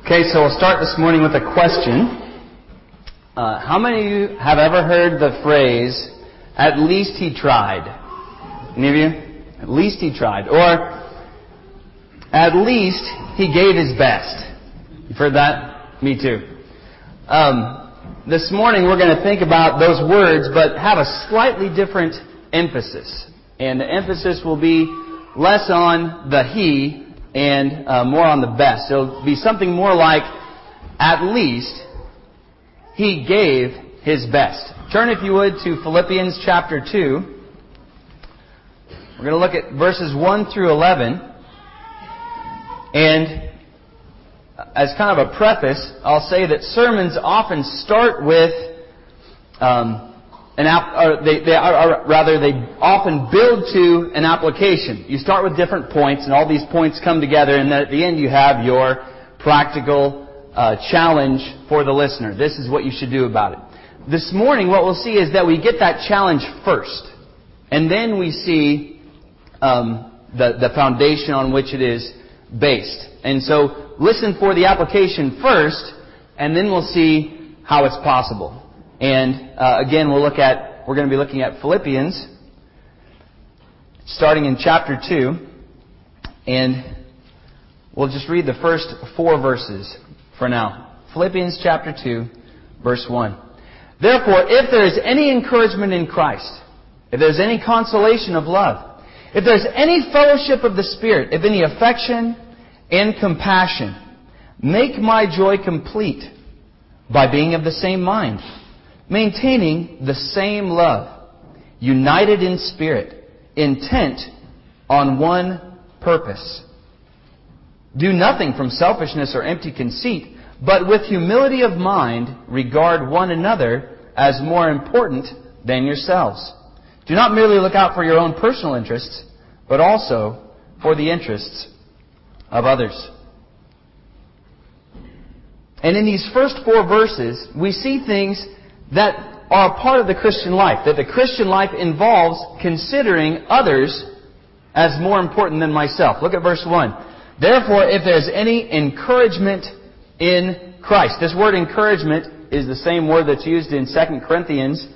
Okay, so we'll start this morning with a question. How many of you have ever heard the phrase, "At least he tried"? Any of you? At least he tried. Or, "At least he gave his best." You've heard that? Me too. This morning we're going to think about those words, but have a slightly different emphasis. And the emphasis will be less on the he and more on the best. It'll be something more like, "At least he gave his best." Turn, if you would, to Philippians chapter 2. We're going to look at verses 1 through 11. And as kind of a preface, I'll say that sermons often start with they often build to an application. You start with different points, and all these points come together, and then at the end you have your practical challenge for the listener. This is what you should do about it. This morning, what we'll see is that we get that challenge first, and then we see the foundation on which it is based. And so, listen for the application first, and then we'll see how it's possible. And again, we're going to be looking at Philippians, starting in chapter 2, and we'll just read the first 4 verses for now. Philippians chapter 2, verse 1. "Therefore, if there is any encouragement in Christ, if there is any consolation of love, if there is any fellowship of the Spirit, if any affection and compassion, make my joy complete by being of the same mind, maintaining the same love, united in spirit, intent on one purpose. Do nothing from selfishness or empty conceit, but with humility of mind regard one another as more important than yourselves. Do not merely look out for your own personal interests, but also for the interests of others." And in these first 4 verses, we see things that are a part of the Christian life. That the Christian life involves considering others as more important than myself. Look at verse 1. "Therefore, if there's any encouragement in Christ." This word encouragement is the same word that's used in 2 Corinthians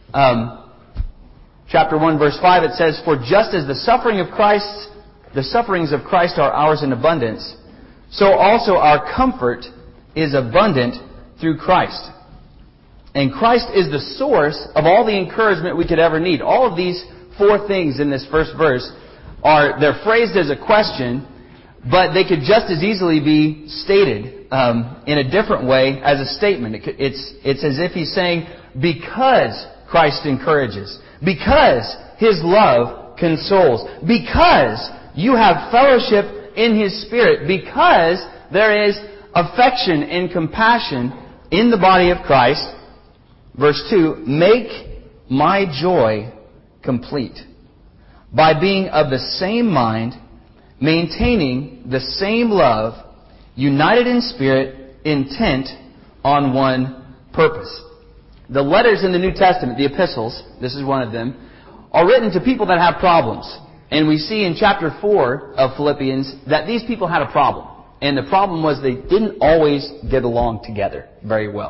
chapter 1, verse 5. It says, "For just as the sufferings of Christ are ours in abundance, so also our comfort is abundant through Christ." And Christ is the source of all the encouragement we could ever need. All of these 4 things in this first verse they're phrased as a question, but they could just as easily be stated in a different way as a statement. It's as if he's saying, because Christ encourages, because His love consoles, because you have fellowship in His Spirit, because there is affection and compassion in the body of Christ. Verse 2, "Make my joy complete by being of the same mind, maintaining the same love, united in spirit, intent on one purpose." The letters in the New Testament, the epistles, this is one of them, are written to people that have problems. And we see in chapter 4 of Philippians that these people had a problem. And the problem was they didn't always get along together very well.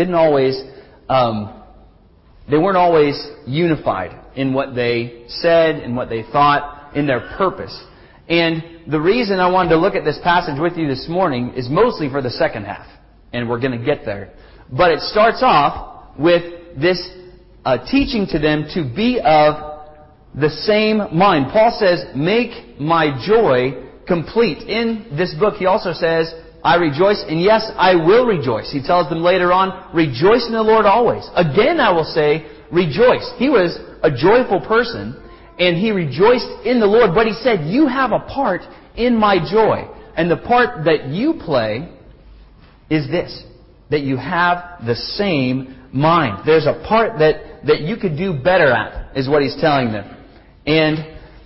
They weren't always unified in what they said and what they thought, in their purpose. And the reason I wanted to look at this passage with you this morning is mostly for the second half. And we're going to get there. But it starts off with this teaching to them to be of the same mind. Paul says, "Make my joy complete." In this book, he also says, "I rejoice, and yes, I will rejoice." He tells them later on, "Rejoice in the Lord always. Again, I will say, rejoice." He was a joyful person, and he rejoiced in the Lord. But he said, "You have a part in my joy. And the part that you play is this, that you have the same mind." There's a part that you could do better at, is what he's telling them. And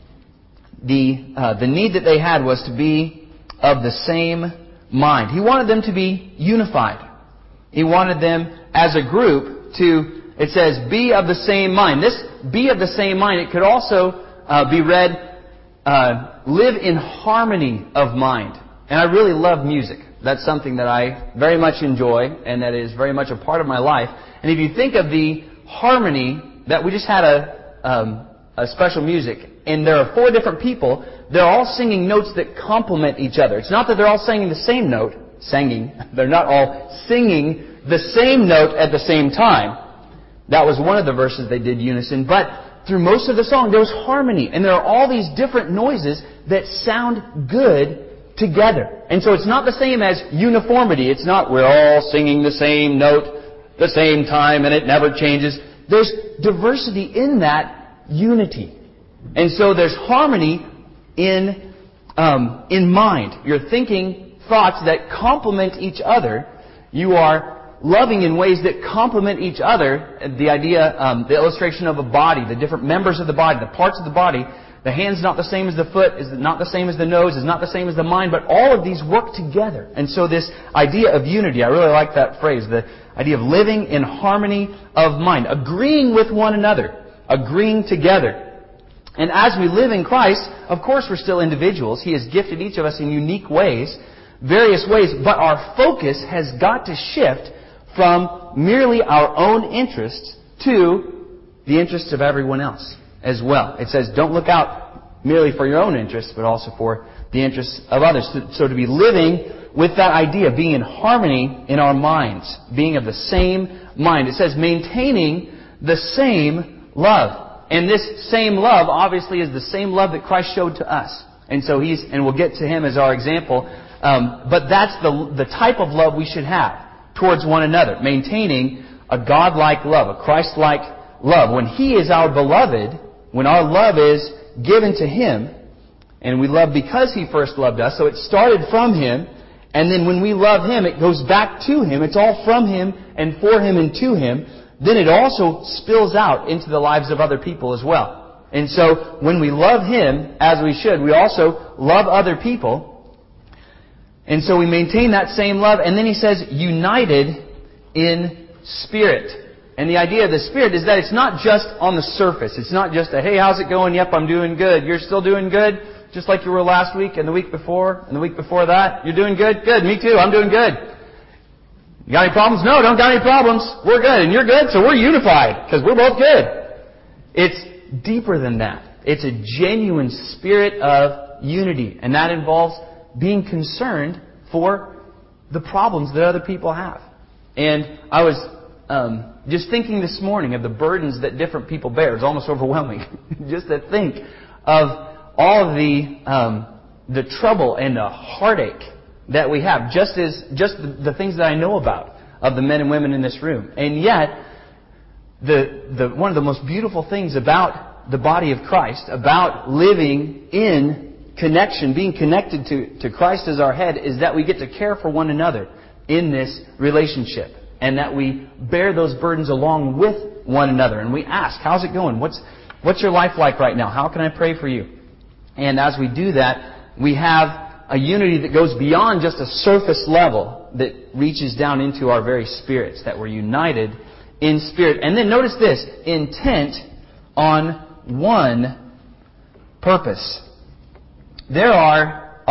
the need that they had was to be of the same mind. He wanted them to be unified. He wanted them as a group to, it says, be of the same mind. This be of the same mind, it could also be read, live in harmony of mind. And I really love music. That's something that I very much enjoy and that is very much a part of my life. And if you think of the harmony that we just had a special music, and there are 4 different people, they're all singing notes that complement each other. It's not that they're all singing the same note, they're not all singing the same note at the same time. That was one of the verses they did unison, but through most of the song there was harmony, and there are all these different noises that sound good together. And so it's not the same as uniformity. It's not we're all singing the same note the same time and it never changes. There's diversity in that unity. And so there's harmony in mind. You're thinking thoughts that complement each other. You are loving in ways that complement each other. The idea, the illustration of a body, the different members of the body, the parts of the body. The hand's not the same as the foot, is not the same as the nose, is not the same as the mind, but all of these work together. And so this idea of unity, I really like that phrase, the idea of living in harmony of mind, agreeing with one another, agreeing together. And as we live in Christ, of course we're still individuals. He has gifted each of us in unique ways, various ways, but our focus has got to shift from merely our own interests to the interests of everyone else as well. It says, don't look out merely for your own interests, but also for the interests of others. So to be living with that idea, being in harmony in our minds, being of the same mind. It says, maintaining the same love. And this same love, obviously, is the same love that Christ showed to us. And so and we'll get to Him as our example. But that's the type of love we should have towards one another. Maintaining a God-like love, a Christ-like love. When He is our beloved, when our love is given to Him, and we love because He first loved us, so it started from Him, and then when we love Him, it goes back to Him. It's all from Him and for Him and to Him. Then it also spills out into the lives of other people as well. And so when we love Him, as we should, we also love other people. And so we maintain that same love. And then he says, united in spirit. And the idea of the Spirit is that it's not just on the surface. It's not just a, hey, how's it going? Yep, I'm doing good. You're still doing good? Just like you were last week and the week before and the week before that? You're doing good? Good. Me too. I'm doing good. You got any problems? No, don't got any problems. We're good. And you're good, so we're unified because we're both good. It's deeper than that. It's a genuine spirit of unity. And that involves being concerned for the problems that other people have. And I was just thinking this morning of the burdens that different people bear. It's almost overwhelming just to think of all of the trouble and the heartache that we have, just the things that I know about of the men and women in this room. And yet, one of the most beautiful things about the body of Christ, about living in connection, being connected to Christ as our head, is that we get to care for one another in this relationship. And that we bear those burdens along with one another. And we ask, how's it going? What's your life like right now? How can I pray for you? And as we do that, we have a unity that goes beyond just a surface level that reaches down into our very spirits, that we're united in spirit. And then notice this, intent on one purpose. There are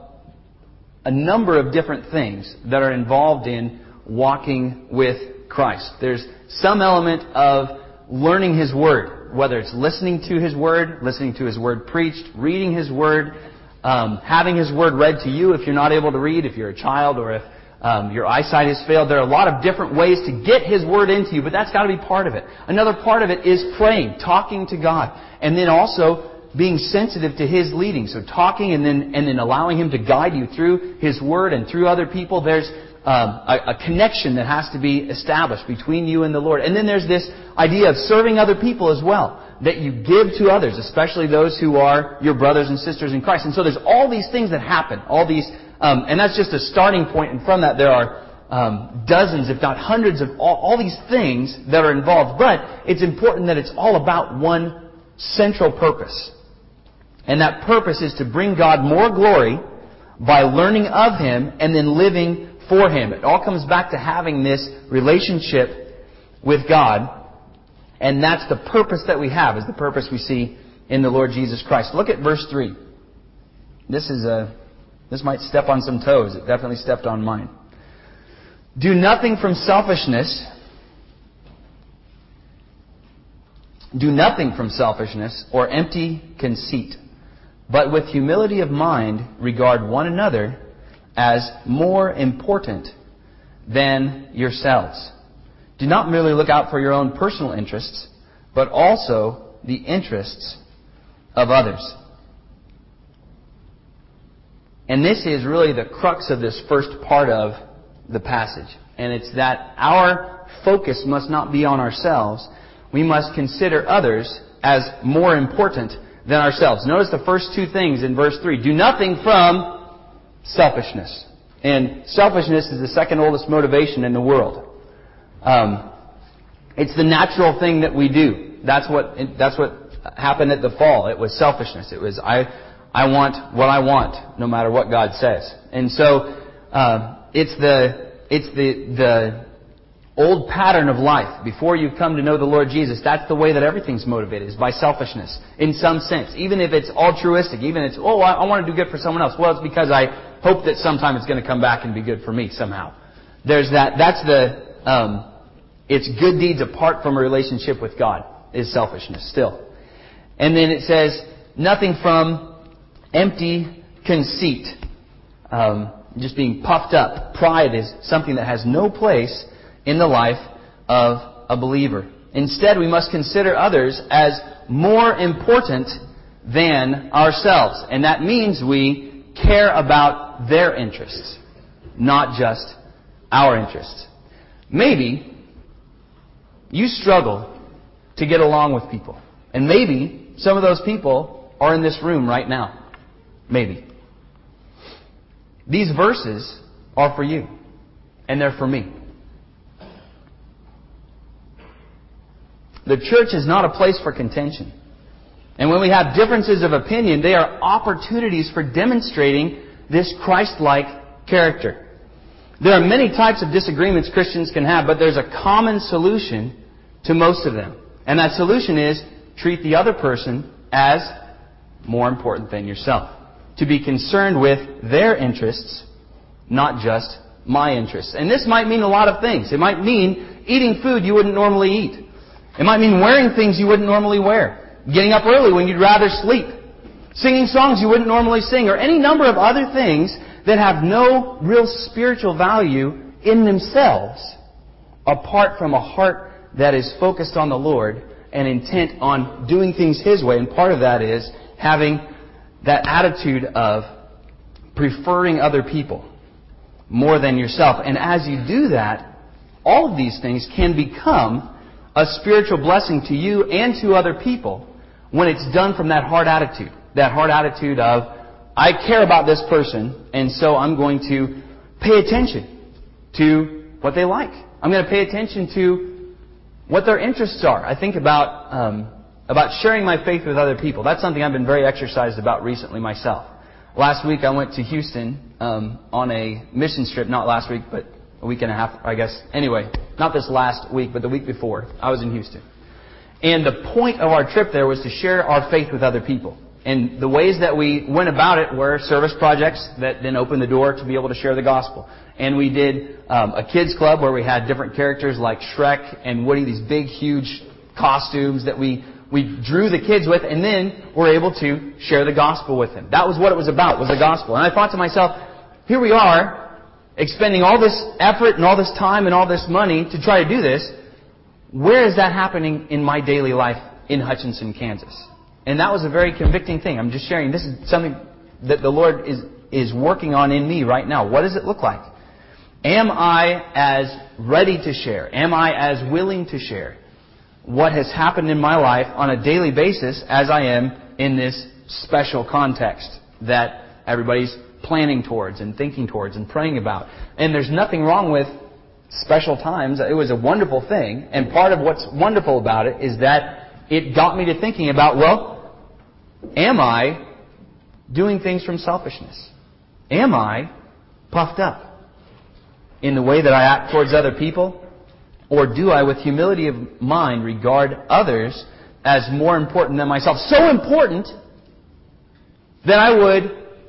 a number of different things that are involved in walking with Christ. There's some element of learning His Word, whether it's listening to His Word preached, reading His Word, having His Word read to you if you're not able to read, if you're a child, or if your eyesight has failed. There are a lot of different ways to get His Word into you, but that's got to be part of it. Another part of it is praying, talking to God, and then also being sensitive to His leading. So talking and then allowing Him to guide you through His Word and through other people. There's a connection that has to be established between you and the Lord. And then there's this idea of serving other people as well, that you give to others, especially those who are your brothers and sisters in Christ. And so there's all these things that happen, all these, and that's just a starting point. And from that there are dozens, if not hundreds, of all these things that are involved. But it's important that it's all about one central purpose. And that purpose is to bring God more glory by learning of Him and then living for Him. It all comes back to having this relationship with God. And that's the purpose that we have, is the purpose we see in the Lord Jesus Christ. Look at verse 3. This is This might step on some toes. It definitely stepped on mine. Do nothing from selfishness. Do nothing from selfishness or empty conceit, but with humility of mind regard one another as more important than yourselves. Do not merely look out for your own personal interests, but also the interests of others. And this is really the crux of this first part of the passage. And it's that our focus must not be on ourselves. We must consider others as more important than ourselves. Notice the first two things in verse 3. Do nothing from selfishness. And selfishness is the second oldest motivation in the world. It's the natural thing that we do. That's what happened at the fall. It was selfishness. It was I want what I want, no matter what God says. And so it's the old pattern of life. Before you come to know the Lord Jesus, that's the way that everything's motivated, is by selfishness, in some sense. Even if it's altruistic, even if it's, I want to do good for someone else. Well, it's because I hope that sometime it's going to come back and be good for me somehow. There's that. That's it's good deeds apart from a relationship with God, is selfishness still. And then it says, nothing from empty conceit. Just being puffed up. Pride is something that has no place in the life of a believer. Instead, we must consider others as more important than ourselves. And that means we care about their interests, not just our interests. Maybe you struggle to get along with people. And maybe some of those people are in this room right now. Maybe. These verses are for you. And they're for me. The church is not a place for contention. And when we have differences of opinion, they are opportunities for demonstrating this Christ-like character. There are many types of disagreements Christians can have, but there's a common solution to most of them. And that solution is treat the other person as more important than yourself. To be concerned with their interests, not just my interests. And this might mean a lot of things. It might mean eating food you wouldn't normally eat. It might mean wearing things you wouldn't normally wear. Getting up early when you'd rather sleep. Singing songs you wouldn't normally sing. Or any number of other things that have no real spiritual value in themselves, apart from a heart that is focused on the Lord and intent on doing things His way. And part of that is having that attitude of preferring other people more than yourself. And as you do that, all of these things can become a spiritual blessing to you and to other people when it's done from that hard attitude. That hard attitude of, I care about this person, and so I'm going to pay attention to what they like. I'm going to pay attention to what their interests are. I think about sharing my faith with other people. That's something I've been very exercised about recently myself. Last week I went to Houston on a mission trip. Not last week, but a week and a half, I guess. Anyway, not this last week, but the week before. I was in Houston. And the point of our trip there was to share our faith with other people. And the ways that we went about it were service projects that then opened the door to be able to share the gospel. And we did a kids club where we had different characters like Shrek and Woody, these big, huge costumes that we drew the kids with, and then were able to share the gospel with them. That was what it was about, was the gospel. And I thought to myself, here we are, expending all this effort and all this time and all this money to try to do this. Where is that happening in my daily life in Hutchinson, Kansas? And that was a very convicting thing. I'm just sharing. This is something that the Lord is working on in me right now. What does it look like? Am I as ready to share? Am I as willing to share what has happened in my life on a daily basis as I am in this special context that everybody's planning towards and thinking towards and praying about? And there's nothing wrong with special times. It was a wonderful thing. And part of what's wonderful about it is that it got me to thinking about, well, am I doing things from selfishness? Am I puffed up in the way that I act towards other people? Or do I, with humility of mind, regard others as more important than myself? So important that I would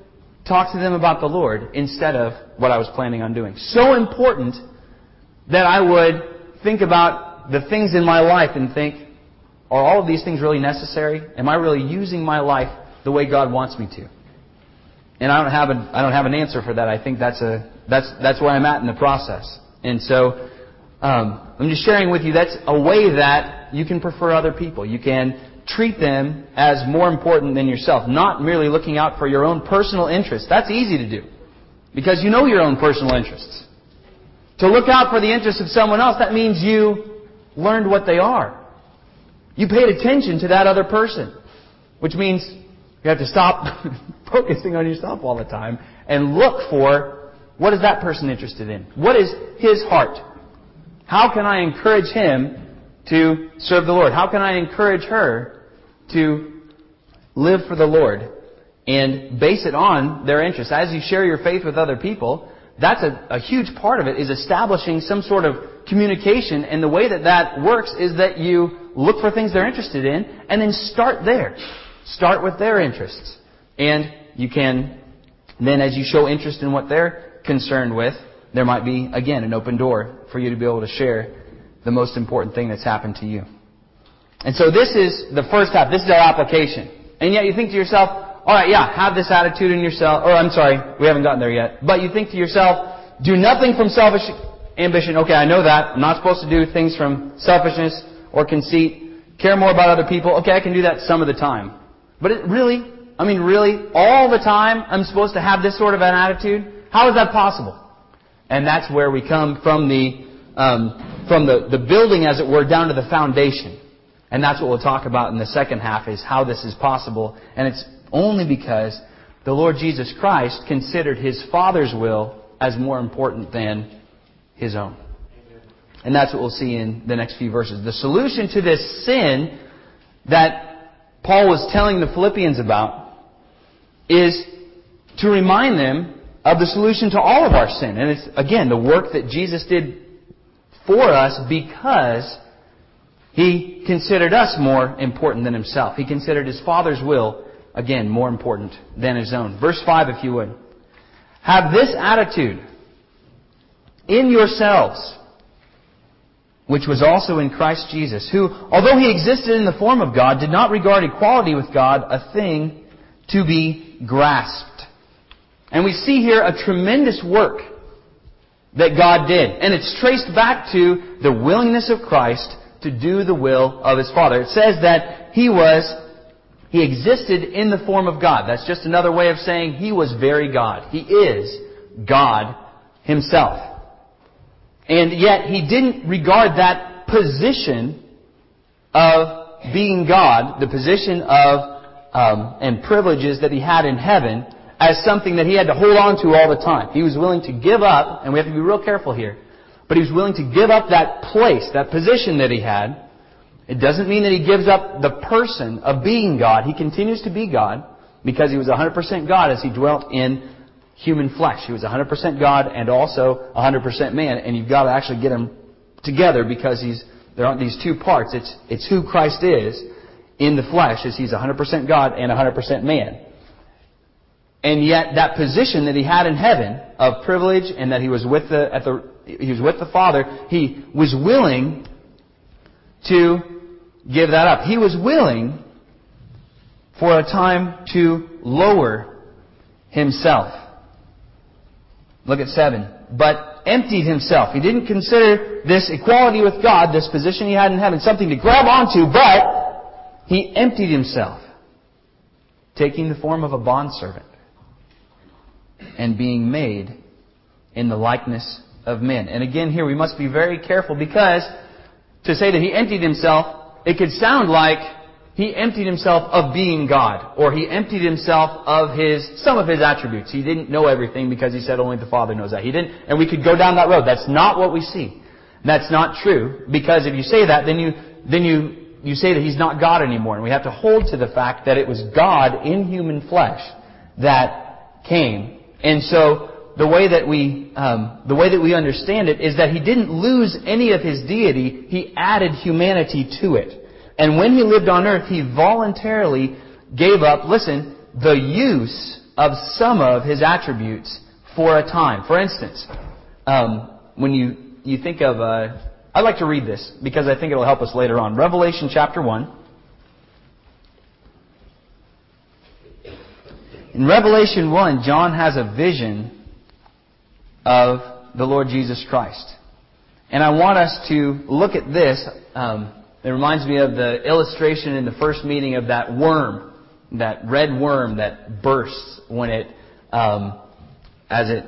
talk to them about the Lord instead of what I was planning on doing. So important that I would think about the things in my life and think, are all of these things really necessary? Am I really using my life the way God wants me to? And I don't have an answer for that. I think that's where I'm at in the process. And so I'm just sharing with you that's a way that you can prefer other people. You can treat them as more important than yourself, not merely looking out for your own personal interests. That's easy to do because you know your own personal interests. To look out for the interests of someone else, that means you learned what they are. You paid attention to that other person, which means you have to stop focusing on yourself all the time and look for what is that person interested in? What is his heart? How can I encourage him to serve the Lord? How can I encourage her to live for the Lord and base it on their interests? As you share your faith with other people, that's a huge part of it, is establishing some sort of communication. And the way that works is that you look for things they're interested in and then start there. Start with their interests. And you can then, as you show interest in what they're concerned with, there might be, again, an open door for you to be able to share the most important thing that's happened to you. And so this is the first half. This is our application. And yet you think to yourself, all right, yeah, have this attitude in yourself. Or I'm sorry, we haven't gotten there yet. But you think to yourself, do nothing from selfish ambition. Okay, I know that. I'm not supposed to do things from selfishness or conceit. Care more about other people. Okay, I can do that some of the time. But really, all the time I'm supposed to have this sort of an attitude? How is that possible? And that's where we come from the building, as it were, down to the foundation. And that's what we'll talk about in the second half, is how this is possible. And it's only because the Lord Jesus Christ considered His Father's will as more important than His own. And that's what we'll see in the next few verses. The solution to this sin that Paul was telling the Philippians about is to remind them of the solution to all of our sin. And it's, again, the work that Jesus did for us because He considered us more important than Himself. He considered His Father's will, again, more important than His own. Verse 5, if you would. Have this attitude in yourselves, which was also in Christ Jesus, who, although He existed in the form of God, did not regard equality with God a thing to be grasped. And we see here a tremendous work that God did. And it's traced back to the willingness of Christ to do the will of His Father. It says that He existed in the form of God. That's just another way of saying He was very God. He is God Himself. And yet He didn't regard that position of being God, the position of and privileges that He had in heaven, as something that He had to hold on to all the time. He was willing to give up, and we have to be real careful here, but He was willing to give up that place, that position that He had. It doesn't mean that He gives up the person of being God. He continues to be God because He was 100% God as He dwelt in human flesh. He was 100% God and also 100% man, and you've got to actually get them together because there aren't these two parts. It's who Christ is in the flesh, as He's 100% God and 100% man. And yet that position that He had in heaven of privilege and that He was with the Father, He was willing to give that up. He was willing for a time to lower Himself. Look at 7. But emptied Himself. He didn't consider this equality with God, this position He had in heaven, something to grab onto, but He emptied Himself, taking the form of a bondservant and being made in the likeness of men. And again, here we must be very careful, because to say that He emptied Himself, it could sound like He emptied Himself of being God, or He emptied Himself of some of His attributes. He didn't know everything because He said only the Father knows that. He didn't, and we could go down that road. That's not what we see. That's not true, because if you say that, then you say that He's not God anymore. And we have to hold to the fact that it was God in human flesh that came. And so the way that we understand it is that He didn't lose any of His deity. He added humanity to it. And when He lived on earth, He voluntarily gave up, listen, the use of some of His attributes for a time. For instance, when you think of... I'd like to read this because I think it'll help us later on. Revelation chapter 1. In Revelation 1, John has a vision of the Lord Jesus Christ. And I want us to look at this. It reminds me of the illustration in the first meeting of that worm, that red worm that bursts when after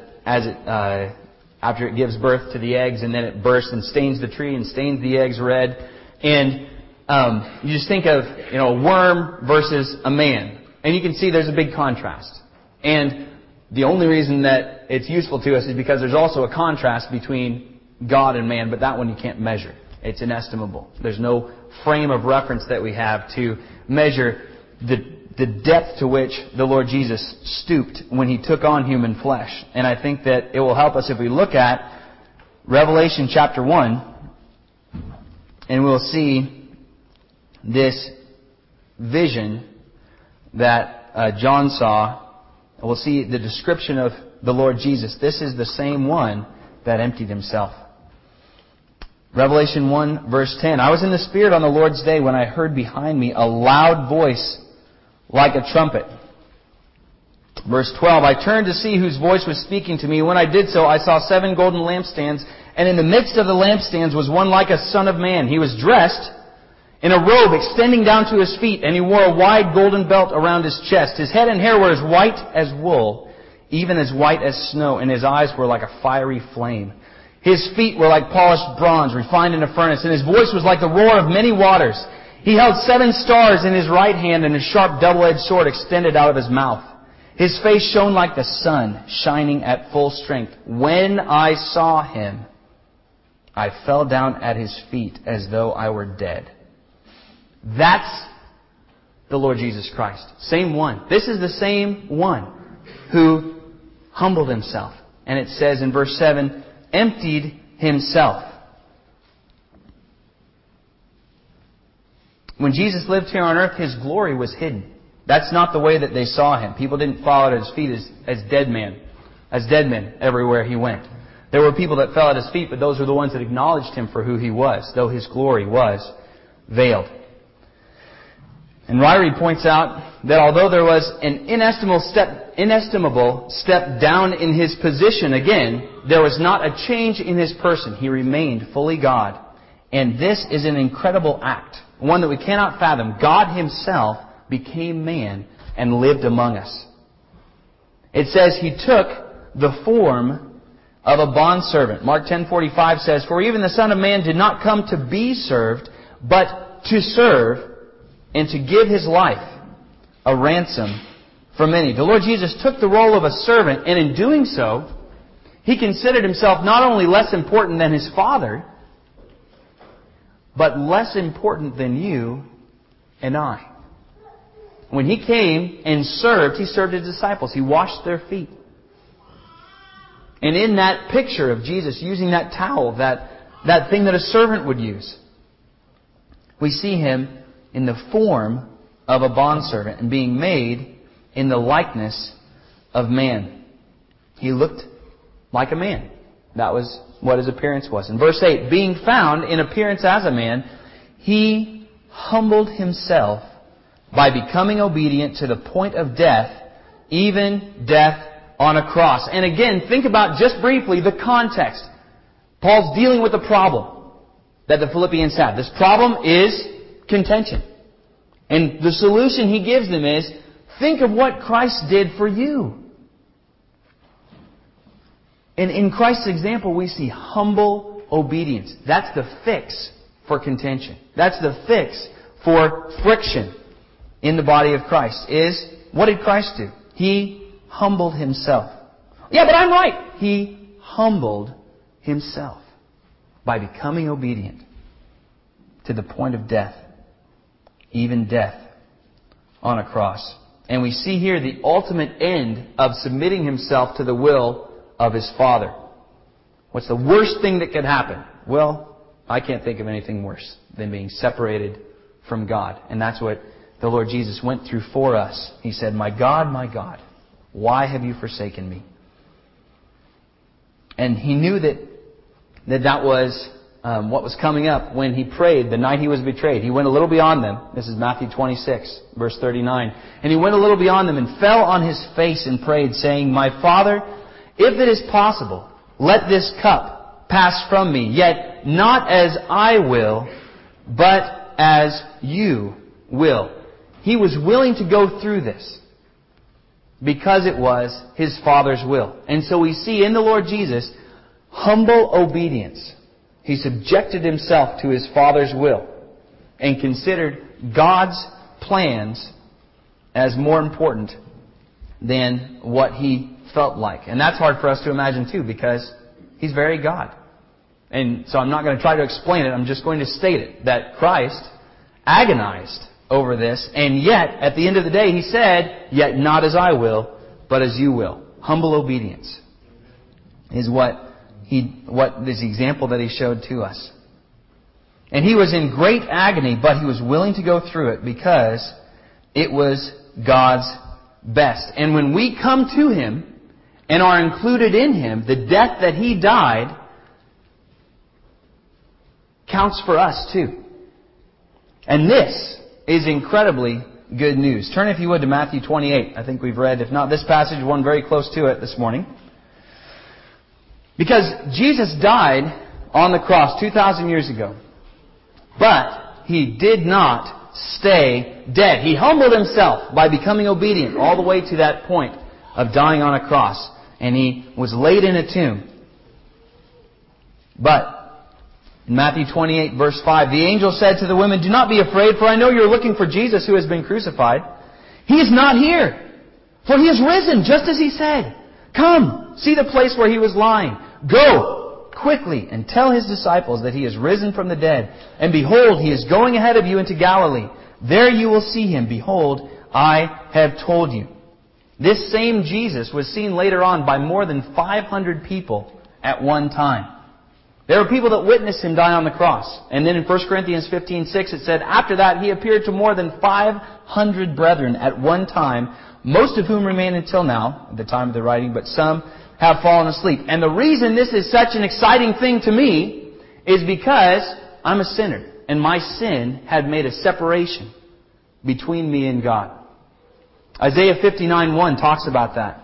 it gives birth to the eggs, and then it bursts and stains the tree and stains the eggs red. And you just think of a worm versus a man. And you can see there's a big contrast. And the only reason that it's useful to us is because there's also a contrast between God and man, but that one you can't measure. It's inestimable. There's no frame of reference that we have to measure the depth to which the Lord Jesus stooped when He took on human flesh. And I think that it will help us if we look at Revelation chapter 1, and we'll see this vision that John saw. We'll see the description of the Lord Jesus. This is the same one that emptied Himself. Revelation 1 verse 10. I was in the Spirit on the Lord's day when I heard behind me a loud voice like a trumpet. Verse 12. I turned to see whose voice was speaking to me. When I did so, I saw 7 golden lampstands, and in the midst of the lampstands was one like a son of man. He was dressed in a robe extending down to his feet, and he wore a wide golden belt around his chest. His head and hair were as white as wool, even as white as snow, and his eyes were like a fiery flame. His feet were like polished bronze, refined in a furnace, and his voice was like the roar of many waters. He held 7 stars in his right hand, and a sharp double-edged sword extended out of his mouth. His face shone like the sun, shining at full strength. When I saw Him, I fell down at His feet as though I were dead. That's the Lord Jesus Christ. Same one. This is the same one who humbled Himself. And it says in verse 7, emptied Himself. When Jesus lived here on earth, His glory was hidden. That's not the way that they saw Him. People didn't fall at His feet as dead men everywhere He went. There were people that fell at His feet, but those were the ones that acknowledged Him for who He was, though His glory was veiled. And Ryrie points out that although there was an inestimable step down in His position, again, there was not a change in His person. He remained fully God. And this is an incredible act, one that we cannot fathom. God Himself became man and lived among us. It says He took the form of a bondservant. Mark 10:45 says, for even the Son of Man did not come to be served, but to serve and to give His life a ransom for many. The Lord Jesus took the role of a servant, and in doing so, He considered Himself not only less important than His Father, but less important than you and I. When He came and served, He served His disciples. He washed their feet. And in that picture of Jesus using that towel, that thing that a servant would use, we see Him in the form of a bondservant and being made in the likeness of man. He looked like a man. That was what His appearance was. In verse 8, being found in appearance as a man, He humbled Himself by becoming obedient to the point of death, even death on a cross. And again, think about just briefly the context. Paul's dealing with a problem that the Philippians had. This problem is contention. And the solution he gives them is, think of what Christ did for you. And in Christ's example, we see humble obedience. That's the fix for contention. That's the fix for friction in the body of Christ. What did Christ do? He humbled Himself. Yeah, but I'm right. He humbled Himself by becoming obedient to the point of death, even death on a cross. And we see here the ultimate end of submitting Himself to the will of His Father. What's the worst thing that could happen? Well, I can't think of anything worse than being separated from God. And that's what the Lord Jesus went through for us. He said, my God, Why have you forsaken me?" And he knew that was what was coming up when he prayed the night he was betrayed. He went a little beyond them. This is Matthew 26, verse 39. And he went a little beyond them and fell on his face and prayed, saying, "My Father, if it is possible, let this cup pass from me. Yet not as I will, but as you will." He was willing to go through this because it was His Father's will. And so we see in the Lord Jesus humble obedience. He subjected Himself to His Father's will and considered God's plans as more important than what He felt like. And that's hard for us to imagine too, because He's very God. And so I'm not going to try to explain it. I'm just going to state it, that Christ agonized over this, and yet, at the end of the day, He said, "Yet not as I will, but as you will." Humble obedience is what is the example that He showed to us. And He was in great agony, but He was willing to go through it because it was God's best. And when we come to Him and are included in Him, the death that He died counts for us too. And this is incredibly good news. Turn, if you would, to Matthew 28. I think we've read, if not this passage, one very close to it this morning. Because Jesus died on the cross 2,000 years ago. But He did not stay dead. He humbled Himself by becoming obedient all the way to that point of dying on a cross. And He was laid in a tomb. But in Matthew 28, verse 5, the angel said to the women, "Do not be afraid, for I know you're looking for Jesus who has been crucified. He is not here, for He is risen, just as He said. Come, see the place where He was lying. Go quickly and tell His disciples that He is risen from the dead. And behold, He is going ahead of you into Galilee. There you will see Him. Behold, I have told you." This same Jesus was seen later on by more than 500 people at one time. There were people that witnessed Him die on the cross. And then in 1 Corinthians 15:6 it said, "After that He appeared to more than 500 brethren at one time, most of whom remain until now," at the time of the writing, "but some have fallen asleep." And the reason this is such an exciting thing to me is because I'm a sinner. And my sin had made a separation between me and God. Isaiah 59:1 talks about that.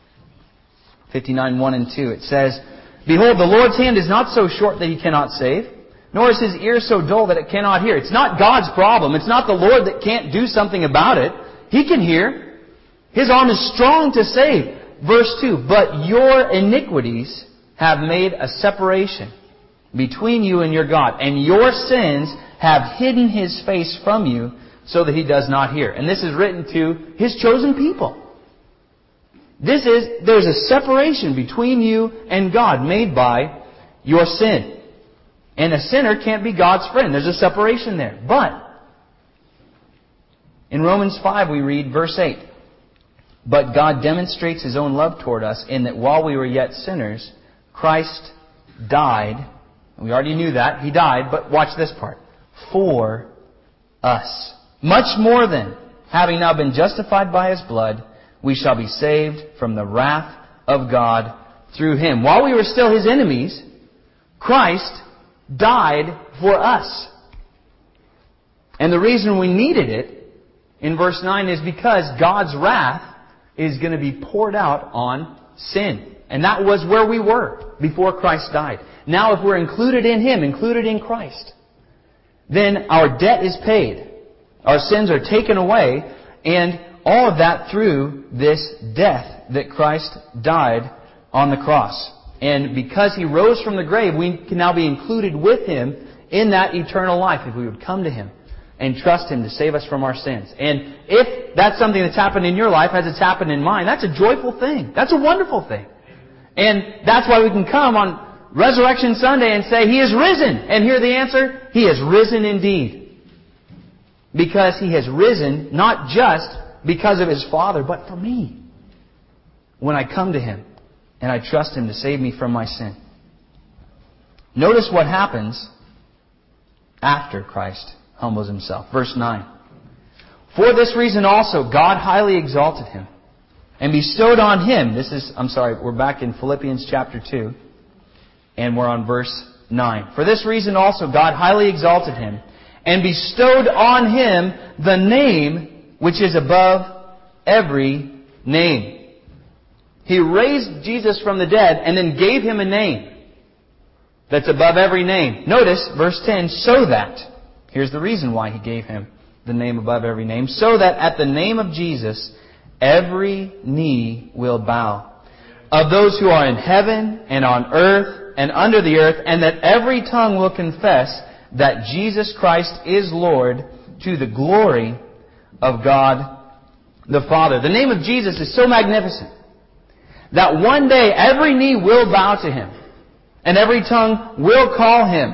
59:1 and 2. It says, "Behold, the Lord's hand is not so short that He cannot save, nor is His ear so dull that it cannot hear." It's not God's problem. It's not the Lord that can't do something about it. He can hear. His arm is strong to save. Verse 2, "But your iniquities have made a separation between you and your God, and your sins have hidden His face from you so that He does not hear." And this is written to His chosen people. There's a separation between you and God made by your sin. And a sinner can't be God's friend. There's a separation there. But in Romans 5 we read verse 8, "But God demonstrates His own love toward us in that while we were yet sinners, Christ died." We already knew that. He died, but watch this part. "For us. Much more than, having now been justified by His blood, we shall be saved from the wrath of God through Him." While we were still His enemies, Christ died for us. And the reason we needed it, in verse 9, is because God's wrath is going to be poured out on sin. And that was where we were before Christ died. Now if we're included in Him, included in Christ, then our debt is paid. Our sins are taken away, and all of that through this death that Christ died on the cross. And because He rose from the grave, we can now be included with Him in that eternal life if we would come to Him and trust Him to save us from our sins. And if that's something that's happened in your life as it's happened in mine, that's a joyful thing. That's a wonderful thing. And that's why we can come on Resurrection Sunday and say, He is risen. And hear the answer, He is risen indeed. Because He has risen not just because of His Father, but for me. When I come to Him and I trust Him to save me from my sin. Notice what happens after Christ humbles Himself. Verse 9. "For this reason also God highly exalted Him and bestowed on him, we're back in Philippians chapter 2, and we're on verse 9. For this reason also God highly exalted him, and bestowed on him the name which is above every name. He raised Jesus from the dead and then gave him a name that's above every name. Notice verse 10, so that, here's the reason why he gave him the name above every name, so that at the name of Jesus every knee will bow, of those who are in heaven and on earth and under the earth, and that every tongue will confess that Jesus Christ is Lord, to the glory of God the Father. The name of Jesus is so magnificent that one day every knee will bow to him and every tongue will call him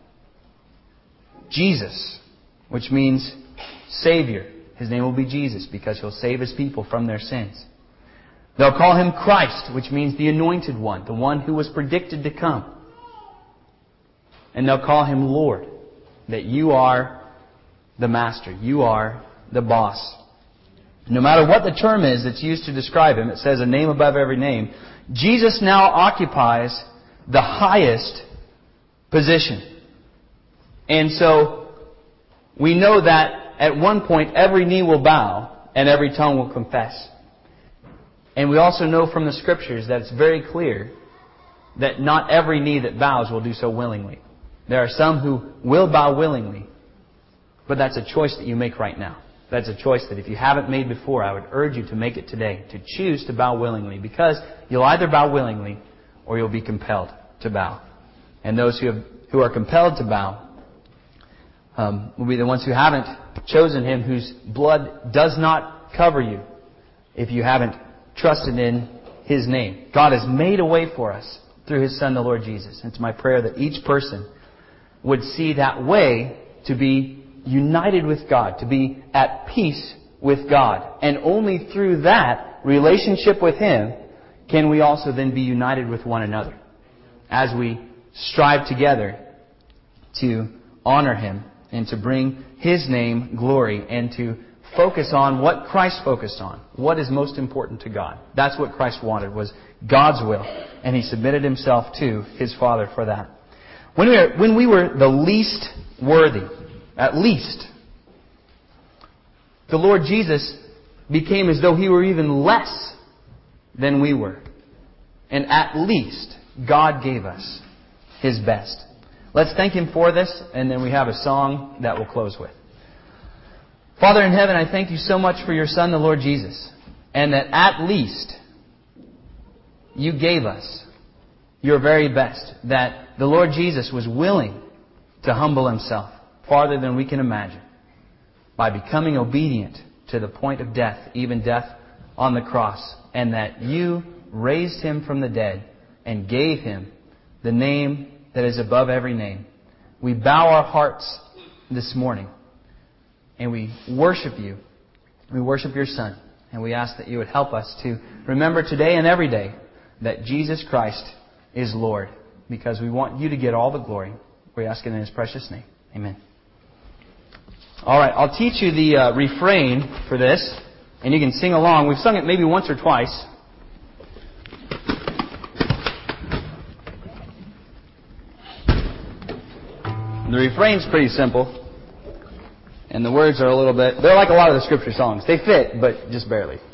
Jesus, which means Savior. His name will be Jesus because He'll save His people from their sins. They'll call Him Christ, which means the Anointed One, the one who was predicted to come. And they'll call Him Lord, that you are the master, you are the boss. No matter what the term is that's used to describe Him, it says a name above every name. Jesus now occupies the highest position. And so we know that at one point every knee will bow and every tongue will confess. And we also know from the Scriptures that it's very clear that not every knee that bows will do so willingly. There are some who will bow willingly, but that's a choice that you make right now. That's a choice that if you haven't made before, I would urge you to make it today, to choose to bow willingly, because you'll either bow willingly or you'll be compelled to bow. And those who are compelled to bow will be the ones who haven't chosen Him, whose blood does not cover you if you haven't trusted in His name. God has made a way for us through His Son, the Lord Jesus. And it's my prayer that each person would see that way to be united with God, to be at peace with God. And only through that relationship with Him can we also then be united with one another as we strive together to honor Him and to bring His name glory and to focus on what Christ focused on. What is most important to God. That's what Christ wanted, was God's will. And He submitted Himself to His Father for that. When we were the least worthy, at least, the Lord Jesus became as though He were even less than we were. And at least, God gave us His best. Let's thank Him for this, and then we have a song that we'll close with. Father in heaven, I thank You so much for Your Son, the Lord Jesus, and that at least You gave us Your very best, that the Lord Jesus was willing to humble Himself farther than we can imagine by becoming obedient to the point of death, even death on the cross, and that You raised Him from the dead and gave Him the name that is above every name. We bow our hearts this morning and we worship You. We worship Your Son, and we ask that You would help us to remember today and every day that Jesus Christ is Lord, because we want You to get all the glory. We ask it in His precious name. Amen. All right, I'll teach you the refrain for this, and you can sing along. We've sung it maybe once or twice. The refrain's pretty simple, and the words are a little bit, they're like a lot of the Scripture songs. They fit, but just barely.